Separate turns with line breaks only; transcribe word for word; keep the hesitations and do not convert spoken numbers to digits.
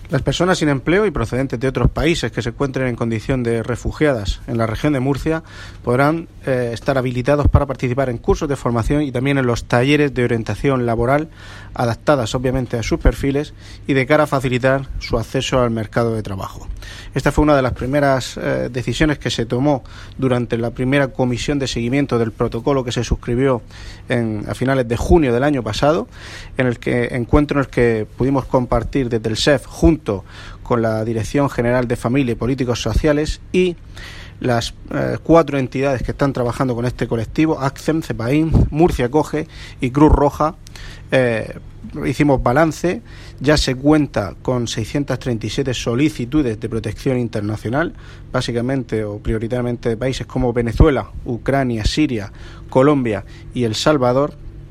Las personas sin empleo y procedentes de otros países que se encuentren en condición de refugiadas en la región de Murcia podrán eh, estar habilitados para participar en cursos de formación y también en los talleres de orientación laboral adaptadas obviamente a sus perfiles y de cara a facilitar su acceso al mercado de trabajo. Esta fue una de las primeras eh, decisiones que se tomó durante la primera comisión de seguimiento del protocolo que se suscribió en, a finales de junio del año pasado, en el que encuentro en el que pudimos compartir desde el S E F junto con la Dirección General de Familia y Políticos Sociales y las eh, cuatro entidades que están trabajando con este colectivo, ACCEM, CEPAIN, Murcia Acoge y Cruz Roja. Eh, hicimos balance, ya se cuenta con seiscientas treinta y siete solicitudes de protección internacional, básicamente o prioritariamente de países como Venezuela, Ucrania, Siria, Colombia y El Salvador,